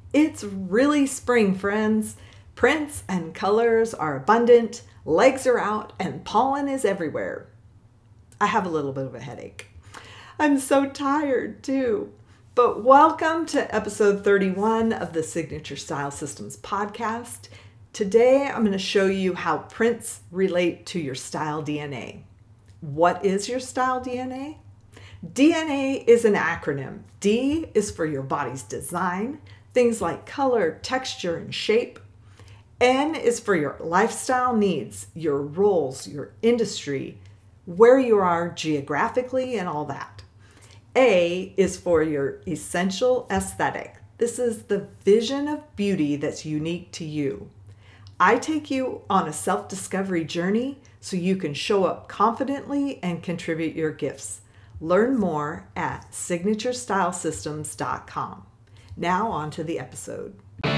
It's really spring, friends. Prints and colors are abundant, legs are out, and pollen is everywhere. I have a little bit of a headache. I'm so tired too. But welcome to episode 31 of the Signature Style Systems podcast. Today I'm going to show you how prints relate to your style DNA. What is your style DNA? DNA is an acronym. D is for your body's design, things like color, texture, and shape. N is for your lifestyle needs, your roles, your industry, where you are geographically, and all that. A is for your essential aesthetic. This is the vision of beauty that's unique to you. I take you on a self discovery journey so you can show up confidently and contribute your gifts. Learn more at signaturestylesystems.com. Now, on to the episode.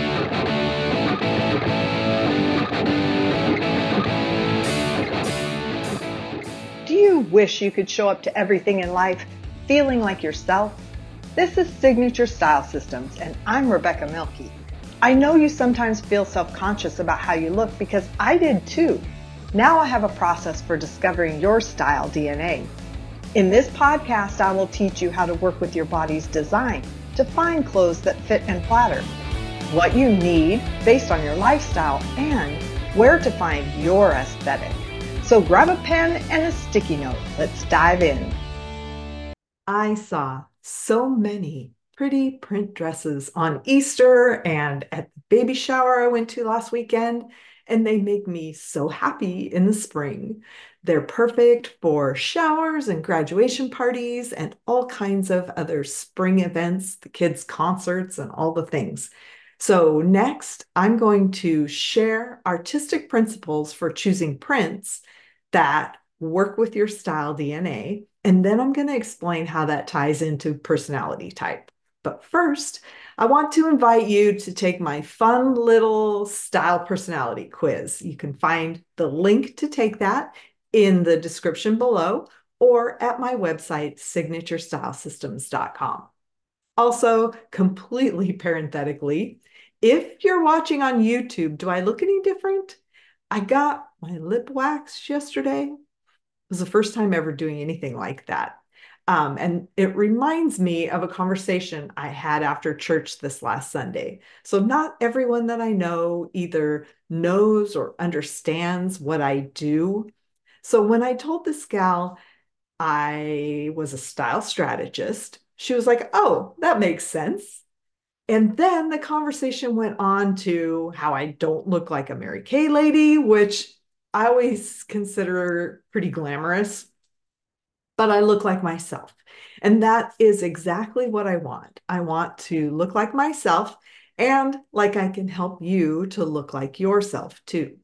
Do you wish you could show up to everything in life feeling like yourself? This is Signature Style Systems, and I'm Rebecca Milkey. I know you sometimes feel self-conscious about how you look because I did too. Now I have a process for discovering your style DNA. In this podcast, I will teach you how to work with your body's design to find clothes that fit and flatter, what you need based on your lifestyle, and where to find your aesthetic. So grab a pen and a sticky note. Let's dive in. I saw so many pretty print dresses on Easter and at the baby shower I went to last weekend, and they make me so happy in the spring. They're perfect for showers and graduation parties and all kinds of other spring events, the kids' concerts, and all the things. So, next, I'm going to share artistic principles for choosing prints that work with your style DNA. And then I'm going to explain how that ties into personality type. But first, I want to invite you to take my fun little style personality quiz. You can find the link to take that in the description below or at my website, signaturestylesystems.com. Also, completely parenthetically, if you're watching on YouTube, do I look any different? I got my lip waxed yesterday. It was the first time ever doing anything like that. And it reminds me of a conversation I had after church this last Sunday. So, not everyone that I know either knows or understands what I do. So, when I told this gal I was a style strategist, she was like, "Oh, that makes sense." And then the conversation went on to how I don't look like a Mary Kay lady, which I always consider pretty glamorous, but I look like myself. And that is exactly what I want. I want to look like myself and like I can help you to look like yourself too.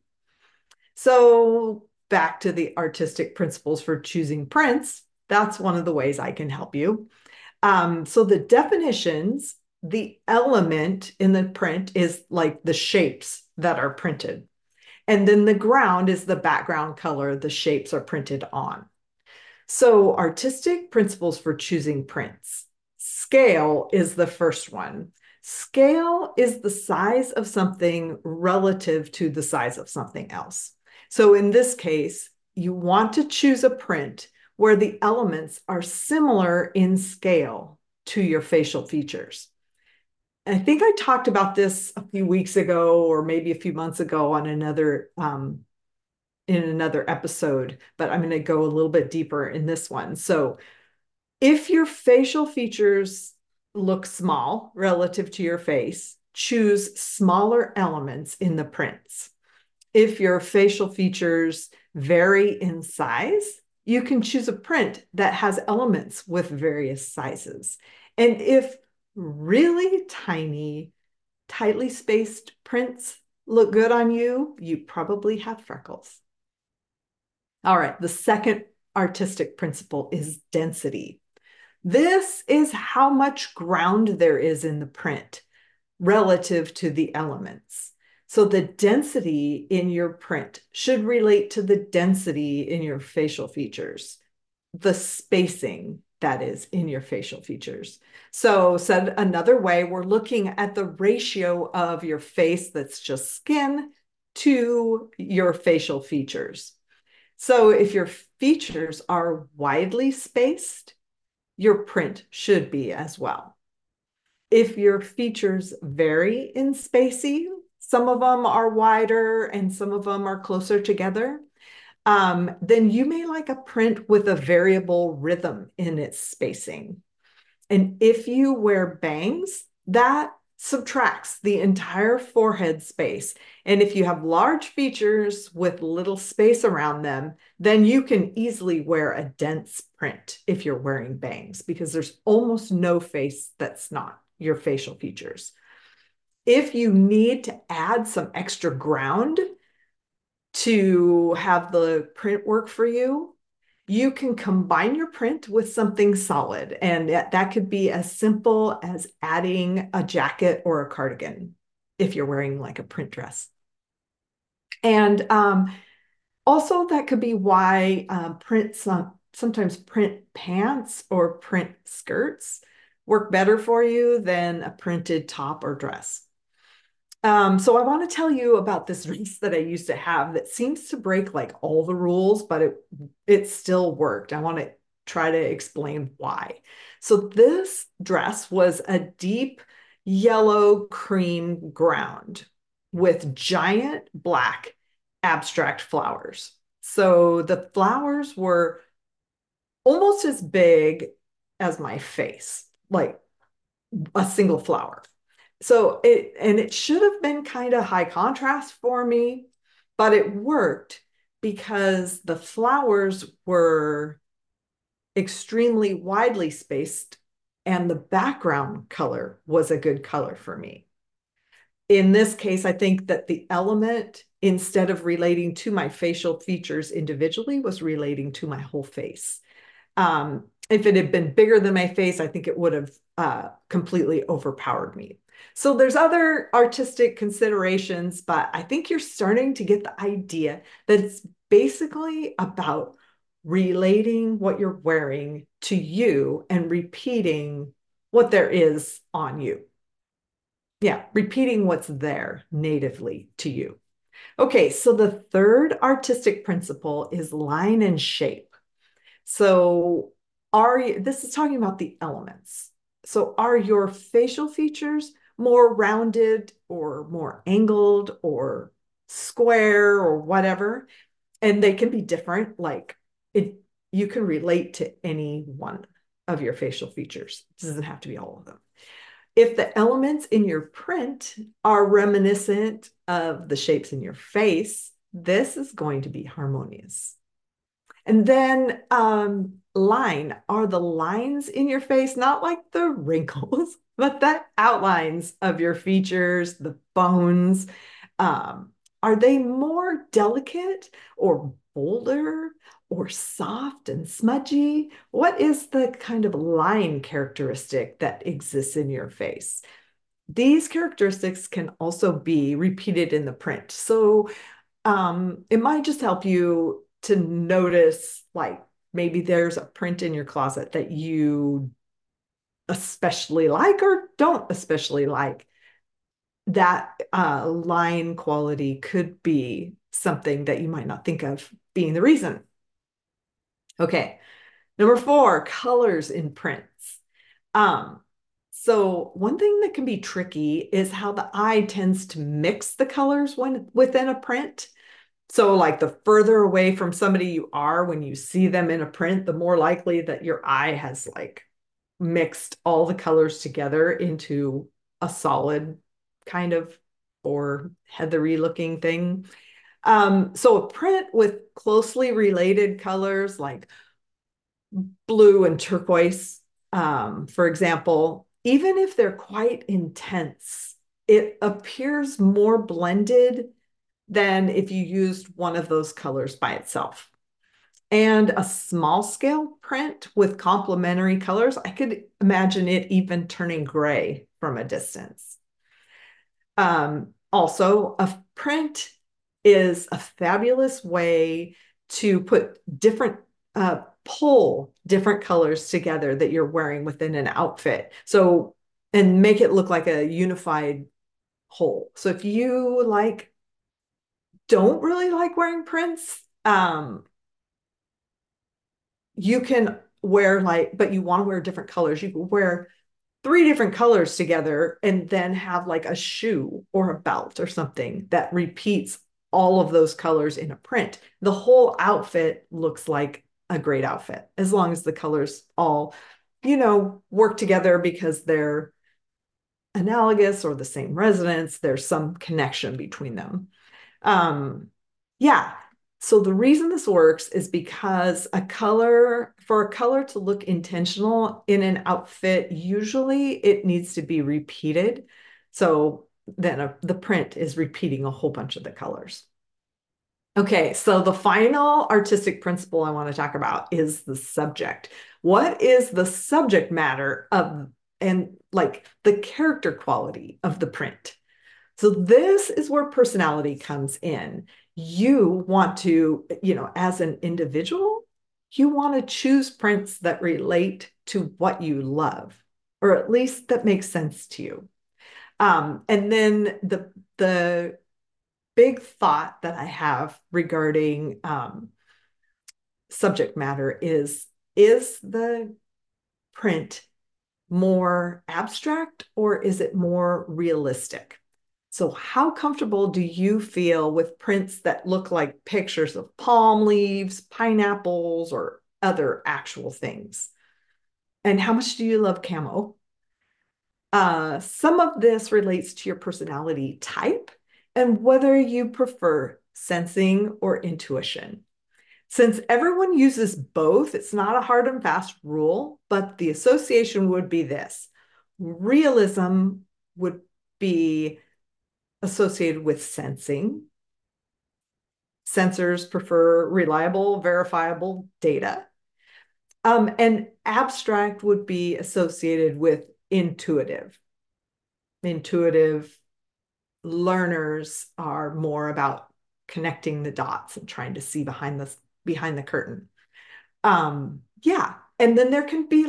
So, back to the artistic principles for choosing prints. That's one of the ways I can help you. So the definitions, the element in the print is like the shapes that are printed. And then the ground is the background color the shapes are printed on. So artistic principles for choosing prints. Scale is the first one. Scale is the size of something relative to the size of something else. So in this case, you want to choose a print where the elements are similar in scale to your facial features. And I think I talked about this a few weeks ago or maybe a few months ago on another in another episode, but I'm going to go a little bit deeper in this one. So, if your facial features look small relative to your face, choose smaller elements in the prints. If your facial features vary in size, you can choose a print that has elements with various sizes. And if really tiny, tightly spaced prints look good on you, you probably have freckles. All right, the second artistic principle is density. This is how much ground there is in the print relative to the elements. So the density in your print should relate to the density in your facial features, the spacing, that is in your facial features. So said another way, we're looking at the ratio of your face that's just skin to your facial features. So if your features are widely spaced, your print should be as well. If your features vary in spacing, some of them are wider and some of them are closer together, then you may like a print with a variable rhythm in its spacing. And if you wear bangs, that subtracts the entire forehead space. And if you have large features with little space around them, then you can easily wear a dense print if you're wearing bangs, because there's almost no face that's not your facial features. If you need to add some extra ground to have the print work for you, you can combine your print with something solid. And that could be as simple as adding a jacket or a cardigan if you're wearing like a print dress. And also, that could be why sometimes print pants or print skirts work better for you than a printed top or dress. So I want to tell you about this dress that I used to have that seems to break like all the rules, but it still worked. I want to try to explain why. So this dress was a deep yellow cream ground with giant black abstract flowers. So the flowers were almost as big as my face, like a single flower. So it should have been kind of high contrast for me, but it worked because the flowers were extremely widely spaced and the background color was a good color for me. In this case, I think that the element, instead of relating to my facial features individually, was relating to my whole face. If it had been bigger than my face, I think it would have completely overpowered me. So there's other artistic considerations, but I think you're starting to get the idea that it's basically about relating what you're wearing to you and repeating what there is on you. Yeah, repeating what's there natively to you. Okay, so the third artistic principle is line and shape. So this is talking about the elements. So are your facial features more rounded or more angled or square or whatever? And they can be different, like you can relate to any one of your facial features. It doesn't have to be all of them. If the elements in your print are reminiscent of the shapes in your face, this is going to be harmonious. And then line are the lines in your face, not like the wrinkles, but the outlines of your features, the bones. Are they more delicate or bolder or soft and smudgy? What is the kind of line characteristic that exists in your face? These characteristics can also be repeated in the print. So it might just help you to notice, like maybe there's a print in your closet that you especially like or don't especially like. That line quality could be something that you might not think of being the reason. Okay, number 4, colors in prints. Um, so one thing that can be tricky is how the eye tends to mix the colors when within a print. So like the further away from somebody you are when you see them in a print, the more likely that your eye has like mixed all the colors together into a solid kind of or heathery looking thing. So a print with closely related colors like blue and turquoise, for example, even if they're quite intense, it appears more blended than if you used one of those colors by itself. And a small scale print with complementary colors, I could imagine it even turning gray from a distance. Also, a print is a fabulous way to put different pull different colors together that you're wearing within an outfit. So, and make it look like a unified whole. So if you don't really like wearing prints, you can wear but you want to wear different colors. You can wear 3 different colors together and then have like a shoe or a belt or something that repeats all of those colors in a print. The whole outfit looks like a great outfit as long as the colors all, work together because they're analogous or the same resonance. There's some connection between them. Yeah. So the reason this works is because for a color to look intentional in an outfit, usually it needs to be repeated. So then the print is repeating a whole bunch of the colors. Okay, so the final artistic principle I want to talk about is the subject. What is the subject matter and like the character quality of the print? So this is where personality comes in. You want to, as an individual, you want to choose prints that relate to what you love, or at least that makes sense to you. And then the big thought that I have regarding subject matter is the print more abstract or is it more realistic? So how comfortable do you feel with prints that look like pictures of palm leaves, pineapples, or other actual things? And how much do you love camo? Some of this relates to your personality type and whether you prefer sensing or intuition. Since everyone uses both, it's not a hard and fast rule, but the association would be this. Realism would be associated with sensing. Sensors prefer reliable, verifiable data. And abstract would be associated with intuitive. Intuitive learners are more about connecting the dots and trying to see behind the curtain. Yeah. And then there can be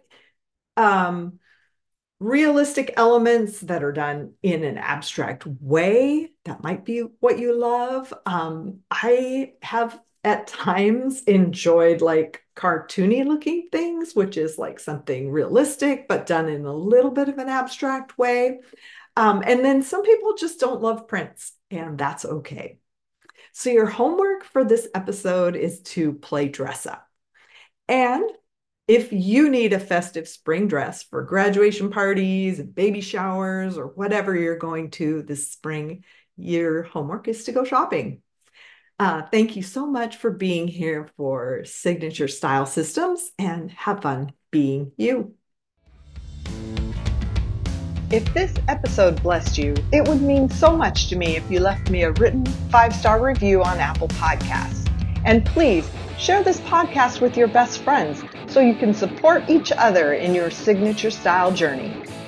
realistic elements that are done in an abstract way. That might be what you love. I have at times enjoyed cartoony looking things, which is like something realistic, but done in a little bit of an abstract way. And then some people just don't love prints, and that's okay. So your homework for this episode is to play dress up. And if you need a festive spring dress for graduation parties and baby showers or whatever you're going to this spring, your homework is to go shopping. Thank you so much for being here for Signature Style Systems, and have fun being you. If this episode blessed you, it would mean so much to me if you left me a written 5-star review on Apple Podcasts. And please share this podcast with your best friends so you can support each other in your signature style journey.